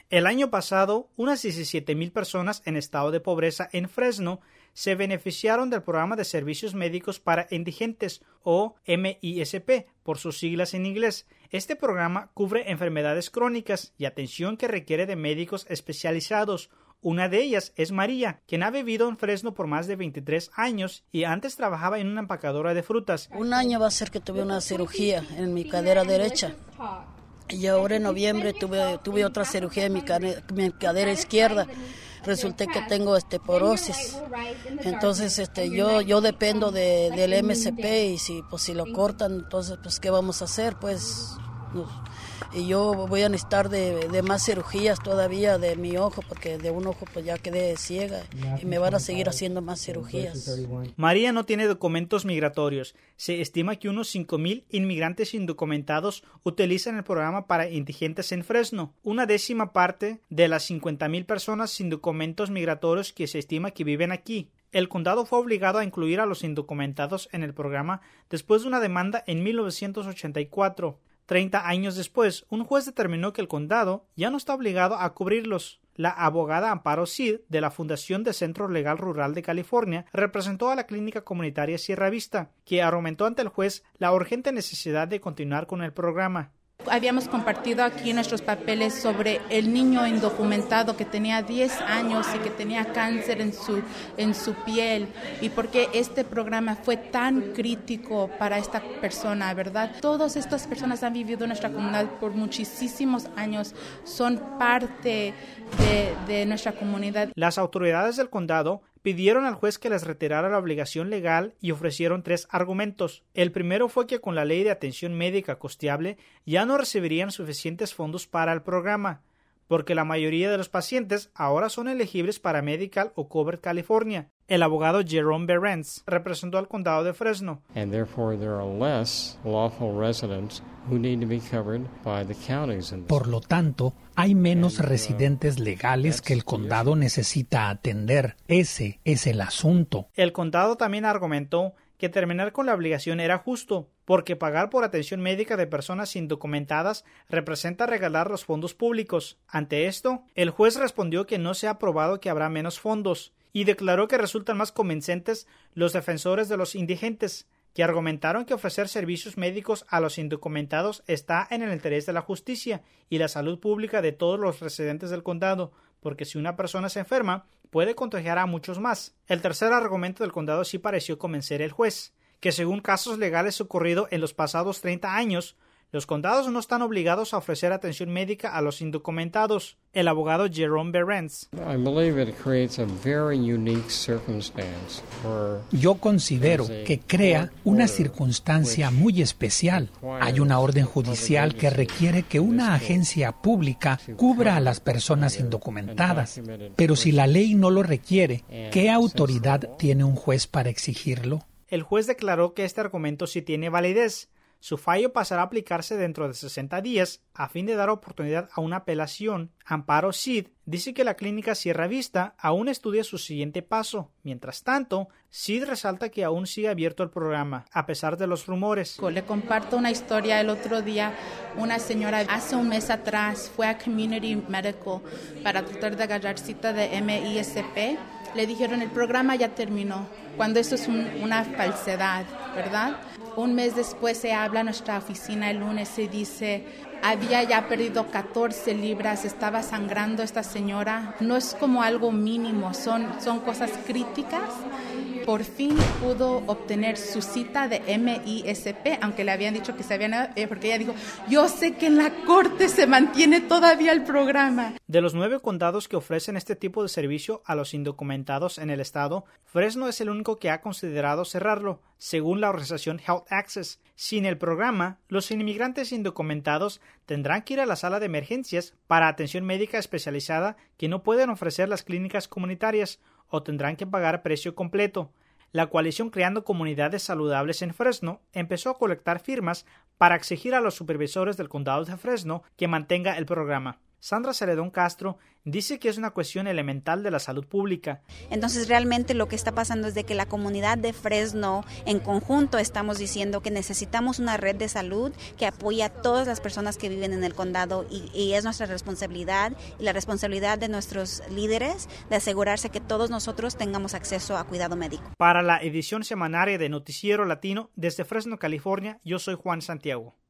El año pasado, unas 17,000 personas en estado de pobreza en Fresno se beneficiaron del programa de servicios médicos para indigentes, o MISP, por sus siglas en inglés. Este programa cubre enfermedades crónicas y atención que requiere de médicos especializados. Una de ellas es María, quien ha vivido en Fresno por más de 23 años y antes trabajaba en una empacadora de frutas. Un año va a ser que tuve una cirugía en mi cadera derecha. Y ahora en noviembre tuve otra cirugía en mi cadera izquierda. Resulté que tengo porosis. Entonces yo dependo del MSP y si lo cortan, entonces pues ¿qué vamos a hacer? Pues y yo voy a necesitar de más cirugías todavía de mi ojo, porque de un ojo pues ya quedé ciega y me van a seguir haciendo más cirugías. María no tiene documentos migratorios. Se estima que unos 5,000 inmigrantes indocumentados utilizan el programa para indigentes en Fresno, una décima parte de las 50,000 personas sin documentos migratorios que se estima que viven aquí. El condado fue obligado a incluir a los indocumentados en el programa después de una demanda en 1984. 30 años después, un juez determinó que el condado ya no está obligado a cubrirlos. La abogada Amparo Cid, de la Fundación de Centro Legal Rural de California, representó a la clínica comunitaria Sierra Vista, que argumentó ante el juez la urgente necesidad de continuar con el programa. Habíamos compartido aquí nuestros papeles sobre el niño indocumentado que tenía 10 años y que tenía cáncer en su piel, y por qué este programa fue tan crítico para esta persona, ¿verdad? Todas estas personas han vivido en nuestra comunidad por muchísimos años, son parte de nuestra comunidad. Las autoridades del condado pidieron al juez que les retirara la obligación legal y ofrecieron 3 argumentos. El primero fue que con la ley de atención médica costeable ya no recibirían suficientes fondos para el programa, porque la mayoría de los pacientes ahora son elegibles para Medical o Covered California. El abogado Jerome Behrens representó al condado de Fresno. And therefore there are less lawful residents who need to be covered by the counties. Por lo tanto, hay menos residentes legales que el condado necesita atender. Ese es el asunto. El condado también argumentó que terminar con la obligación era justo, porque pagar por atención médica de personas indocumentadas representa regalar los fondos públicos. Ante esto, el juez respondió que no se ha probado que habrá menos fondos, y declaró que resultan más convincentes los defensores de los indigentes, que argumentaron que ofrecer servicios médicos a los indocumentados está en el interés de la justicia y la salud pública de todos los residentes del condado, porque si una persona se enferma, puede contagiar a muchos más. El tercer argumento del condado sí pareció convencer al juez, que según casos legales ocurridos en los pasados 30 años, los condados no están obligados a ofrecer atención médica a los indocumentados. El abogado Jerome Behrens. Yo considero que crea una circunstancia muy especial. Hay una orden judicial que requiere que una agencia pública cubra a las personas indocumentadas. Pero si la ley no lo requiere, ¿qué autoridad tiene un juez para exigirlo? El juez declaró que este argumento sí tiene validez. Su fallo pasará a aplicarse dentro de 60 días a fin de dar oportunidad a una apelación. Amparo Cid dice que la clínica Sierra Vista aún estudia su siguiente paso. Mientras tanto, Cid resalta que aún sigue abierto el programa, a pesar de los rumores. Le comparto una historia. El otro día, una señora hace un mes atrás fue a Community Medical para tratar de agarrar cita de MISP. Le dijeron el programa ya terminó, cuando esto es una falsedad, ¿verdad? Un mes después se habla a nuestra oficina el lunes y dice, había ya perdido 14 libras, estaba sangrando esta señora. No es como algo mínimo, son cosas críticas. Por fin pudo obtener su cita de MISP, aunque le habían dicho que se habían... porque ella dijo, yo sé que en la corte se mantiene todavía el programa. De los 9 condados que ofrecen este tipo de servicio a los indocumentados en el estado, Fresno es el único que ha considerado cerrarlo, según la organización Health Access. Sin el programa, los inmigrantes indocumentados tendrán que ir a la sala de emergencias para atención médica especializada que no pueden ofrecer las clínicas comunitarias, o tendrán que pagar precio completo. La coalición Creando Comunidades Saludables en Fresno empezó a colectar firmas para exigir a los supervisores del condado de Fresno que mantenga el programa. Sandra Celedón Castro dice que es una cuestión elemental de la salud pública. Entonces realmente lo que está pasando es de que la comunidad de Fresno en conjunto estamos diciendo que necesitamos una red de salud que apoye a todas las personas que viven en el condado y es nuestra responsabilidad y la responsabilidad de nuestros líderes de asegurarse que todos nosotros tengamos acceso a cuidado médico. Para la edición semanaria de Noticiero Latino desde Fresno, California, yo soy Juan Santiago.